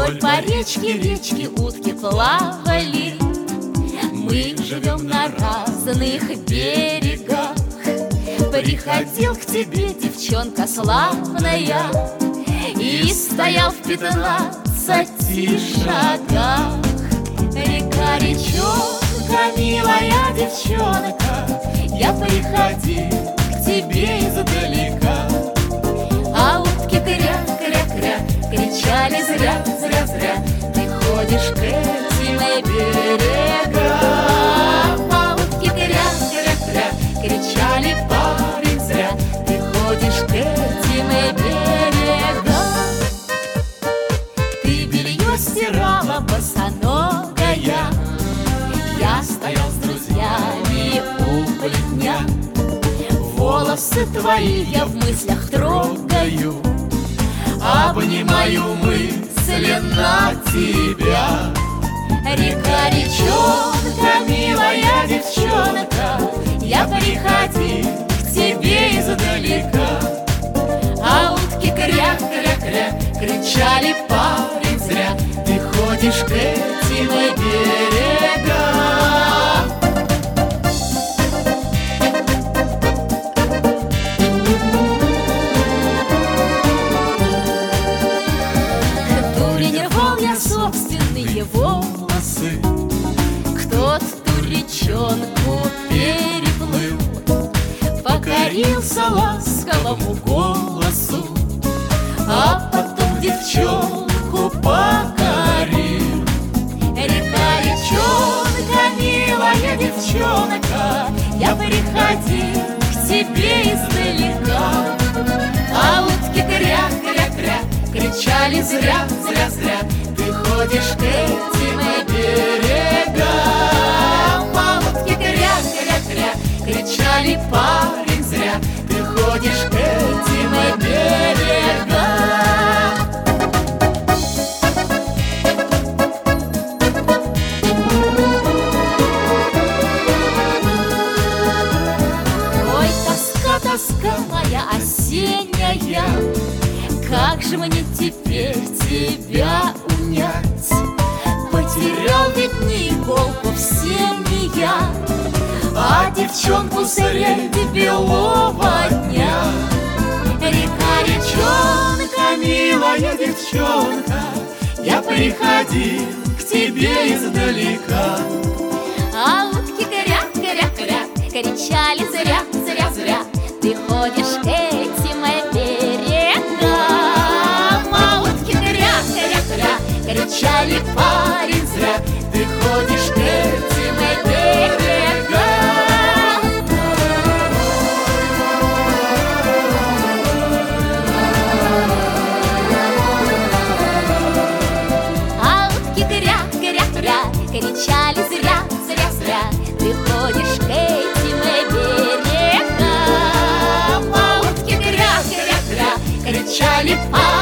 Вдоль по речке утки плавали. Мы живем на разных берегах. Приходил к тебе девчонка славная и стоял в 15 шагах. Река, речонка, милая девчонка, я приходил к тебе издалека. А утки кря-кря-кря кричали зря, зря. Ты ходишь к этим берегам. А утки кря-кря-кря кричали: парень, зря ты ходишь к этим берегам. Ты белье стирала босоногая, я стоял с друзьями у плетня. Волосы твои я в мыслях трогаю, обнимаю мысленно тебя. Река, речонка, милая девчонка, я приходил к тебе издалека. А утки кря-кря-кря кричали: парень, зря ты ходишь к этим берегам. Собственные волосы, кто-то ту речонку переплыл, покорился ласковому голосу, а потом девчонку покорил. Река, речонка, милая девчонка, я приходил к тебе издалека. А утки кря-кря-кря кричали: зря, зря ты ходишь к этим берегам. А утки кря-кря-кря кричали: парень, зря ты ходишь к этим берегам. Ой, тоска, тоска моя осенняя, как же мне теперь тебя унять? Потерял ведь не иголку в семье я, а девчонку среди белого дня. Река, речонка, милая девчонка, я приходил к тебе издалека. А утки кря-кря-кря кричали: зря, зря ты ходишь к этим берегам. А утки кря-кря-кря кричали: парень, зря ты ходишь к этим берегам. А утки кря-кря-кря кричали: зря ты ходишь к этим берегам. А утки кря-кря-кря кричали: